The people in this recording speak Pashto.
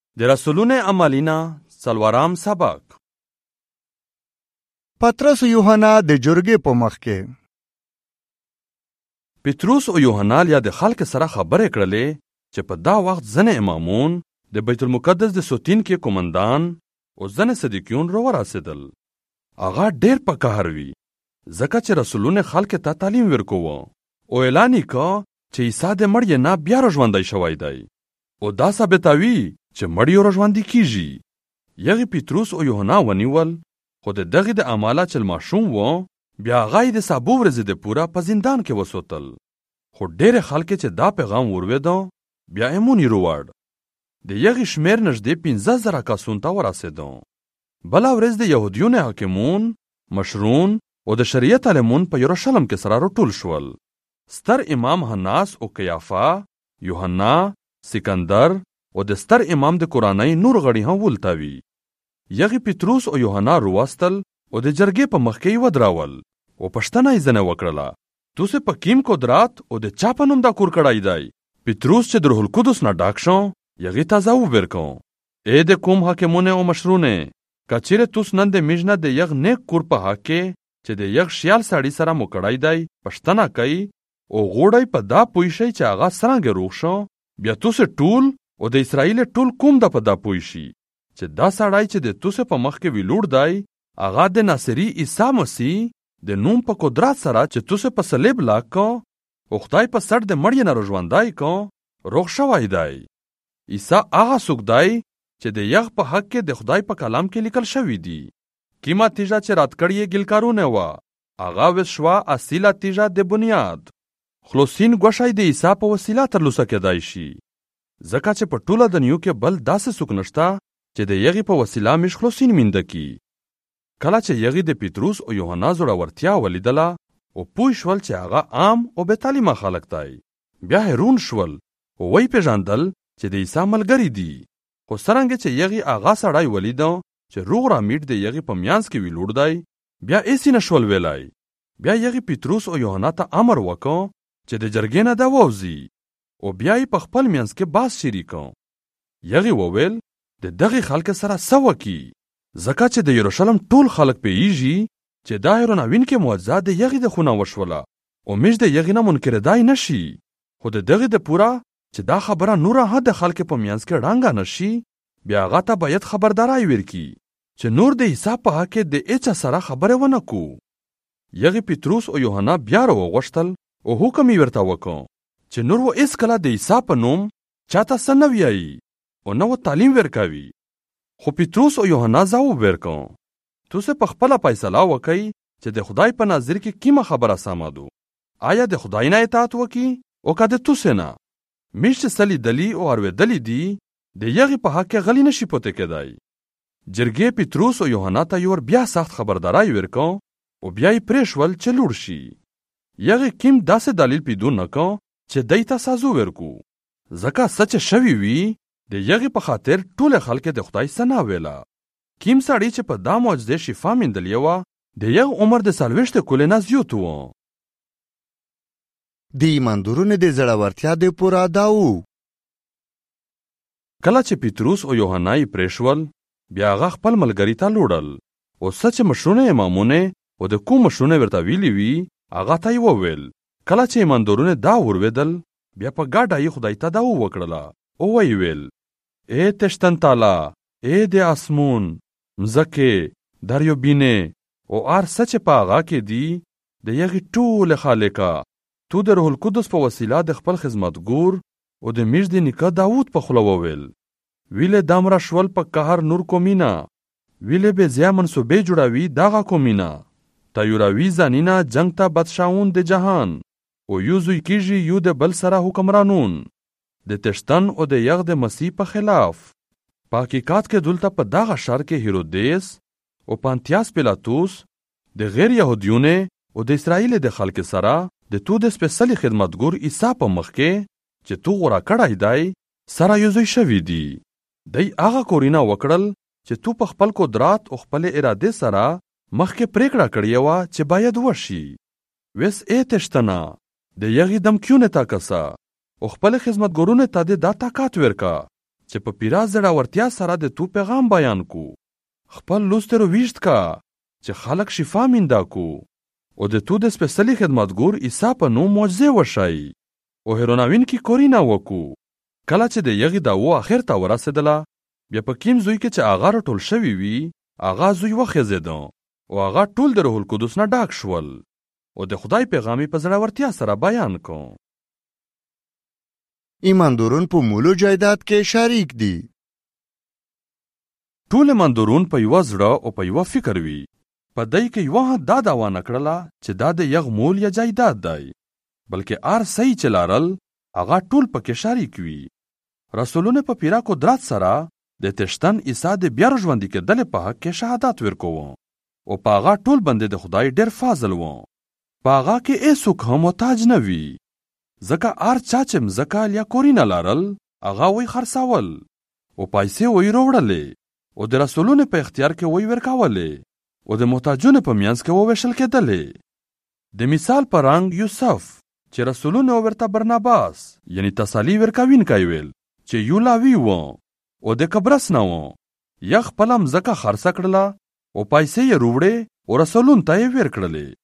د رسولونه عملینا څلورم سبق. پطرس او یوحنا د جرګې په مخ کې. پطرس او یوحنا یا د خلک سره خبرې کړلې چې په دا وخت ځنې امامون د بیت المقدس د سوتین کې کومندان او ځنې صدیقیون راورسېدل. هغه ډېر په قهر وي ځکه چې رسولونه خلک ته تعلیم ورکوه او اعلان یې که چې عیسی د مړي نه بیا راژوندی شوی دی او دا ثابتوي چې مړي راژوندي کیږي. یغې پطرس او یوحنا ونیول خو د دغې د اماله چې ماشوم و بیا هغه یې د سابو ورځې د پوره په زندان کې وسوتل. خو ډېرې خلک چې دا پیغام ورودو بیا یې مونې روړ. د یغې شمېر نږدې 15,000 کسونو ته ورسېدو. بله ورځ د یهودیونو حاکمون، مشرون او د شریعت عالمون په یروشلم کې سره راټول شول. ستر امام حناس او قیافه، یوحنا، سکندر او د ستر امام د کورنۍ نور غړي هم ولته وي. یغې پطرس او یوحنا روستل او د جرګې په مخ کې یې ودراول او پوښتنه یې ځنې وکړله: تاسې په کیم قدرت او د چا په نوم دا کور کړی دی؟ پطرس چې د روح القدس نه ډک شو یغې ته ځواب ورکړ: ای د کوم حاکمونه او مشرونه، که چیرې تاسو نن د میژ نه د یغ نیک کور په حق کې چې د یغ شیال سړي سره مو کړی دی پوښتنه کوي او غوړی په دا پوه شئ چې هغه څرنګه روغ شو، بیا تاسې ټول او د اسرائیل ټول قوم د په دا پوه شي چې دا سړی چې د تاسې په مخ کې ویلوړ دی هغه د ناصري عیسی مسیح د نوم په قدرت سره چې تاسې په صلیب لاک کو او خدای په سر د مړي نه راژوندی کو روغ شوی دی. عیسی هغه څوک دی چې د یغ په حق کې د خدای په کلام کې لیکل شوی دی. کیما تیژه چې رات کړی یې ګلکارونه وه هغه وس شوه اصیله تیژه د بنیاد. خلاصین ګوښی د عیسی په وسیله ترلاسه کېدای شي ځکه چې په ټوله دنیا کې بل داسې څوک نشته چې د یغې په وسیله موږ خلاصین مینده کي. کله چې یغې د پطرس او یوحنا زړورتیا ولیدله او پوه شول چې هغه عام او بې تعلیمه خلک دی، بیا حیرون شول او ویې پېژندل چې د عیسی ملګري دي. خو څرنګه چې یغې هغه سړی ولیده چې روغ رامیټ د یغې په میانځ کې ویلوړ دی بیا هېڅ نه شول ویلی. بیا یغې پطرس او یوحنا ته امر وکړ چې د جرګې نه دا ووځي او بیا یې په خپل منځ کې باس شریکه. یغې وویل د دغې خلک سره څه وکړي ځکه چې د یروشلم ټول خلک پوهېږي چې دا حیرانوونکې معجزه د یغې د خونه وشوله او موږ د یغې نه منکرېدای نه شي. خو د دغې د پوره چې دا خبره نوره هم د خلکو په منځ کې ړنګه نه شي بیا هغه ته باید خبرداری ورکړي چې نور د عیسی په حق کې د هېچا سره خبرې ونه کړو. یغې پطرس او یوحنا بیا راوغوښتل او حکم یې ورته وکړ چې نور و هېڅکله د عیسی په نوم چاته څه نه وایي او نه و تعلیم ورکوي. خو پطرس او یوحنا ځواب ورکړ: تاسې په خپله فیصله وکئ چې د خدای په نظر کې کومه خبره سمه ده، آیا د خدای نه اطاعت وکړي او که د تاسې نه. موږ چې څه لیدلي او اورېدلي دي د یغې په حق کې غلی نشي پوته کېدی. جرګې پطرس او یوحنا ته یې بیا سخت خبرداری ورکړ او بیا یې پرېښول چې لوړ شي. یغې کیم داسې دلیل پیدا نه کړ چې دی ته سازو ورکړو ځکه څه چې شوي وي د یغې په خاطر ټول خلک د خدای ثنا ویله. کیم سړی چې په دا معجزې شفا میندلې وه د یغ عمر د 40 کلونو نه زیات و. د ایماندارانو د زړورتیا د پوره داو. کله چې پطرس او یوحنا یې پرېښول بیا هغه خپل ملګري ته لوړل او څه چې مشرونه امامونه او د کوم مشرونه ورته ویلي وي هغه ته یې وویل. کله چې ایماندارونه دا ورودل بیا په ګډه یې خدای ته دعا وکړله او ویې ویل: ای تشتن تعالی، ای د اسمون، مځکې، دریابینې او هر څه چې په هغه کې دي د یغې ټولې خالقه، تو د روح القدس په وسیله د خپل خدمتګور او د میژ د نیکه داود په خوله وویل: ویلې دمره شول په قهر نور قومینه، ویلې بې ځایه منصوبې جوړوي دغه قومینه، تیوروي ځانینه جنګ ته بدشاون د جهان او یو زوی کېږي یو د بل سره حکمرانون د تشتن او د یغ د مسیح په خلاف. په حقیقت کې دلته په دغه ښار کې هیرودیس او پانتیاس پیلاطوس د غیر یهودیونه او د اسرائیل د خلک سره د تو د سپېڅلي خدمتګور عیسی په مخ کې چې تو غوره کړی دی سره یو ځای شوي دي. دی هغه کورونه وکړل چې تو په خپل قدرت او خپل اراده سره مخکې پریکړه کړې وه چې باید وشي. وس ای تشتنه د یغې دمکیونه تا کسه او خپل خدمتګارونو ته دې دا طاقت ورکړه چې په پیرا زړورتیا سره د تو پیغام بیان کو. خپل لوست رو ویشت کا چې خلک شفا میندا کو او د تو د سپیشلی خدمتګور عیسی په نوم معجزې وشای او هیروناوین کی کورینا وکو. کله چې د یغی داو اخر ته ورسېدله بیا په کیم زوی کې چې هغه راټول شوي وي هغه زوی وخېزېده او هغه ټول د روح القدس نه ډاک شول او د خدای پیغام په زړورتیا سره بیان کو. ایماندارون په مولو جایداد کې شریک دي. ټول ایماندارون په یوه زړه او په یوه فکر وي. په دای کې یوه دا دعوا نه کړله چې دا د یغ مول یا جایداد دی، بلکې هر څه چې لرل هغه ټول پکې شریک وي. رسولونه په پیرا قدرت سره د تشتن عیسی د بیا ژوندي کېدل په حق کې شهادت ورکوه او په هغه ټول باندې د خدای ډېر فضل و. په هغه کې هیڅوک هم محتاج نه وي، ځکه هر چا چې مځکه یا کورونه لرل هغه وی خرڅول او پیسې وی راوړلې او د رسولونو په اختیار کې وی ورکولې او د محتاجونو په منځ کې وویشل کېدلې. د مثال په رنګ یوسف چې رسولونو ورته برناباس یعنی تسلی ورکوونکی ویل چې یو لاوي و او د قبرس نه و، یا خپله مځکه خرڅه کړله او پیسې یې راوړې او رسولونو ته یې ورکړلې.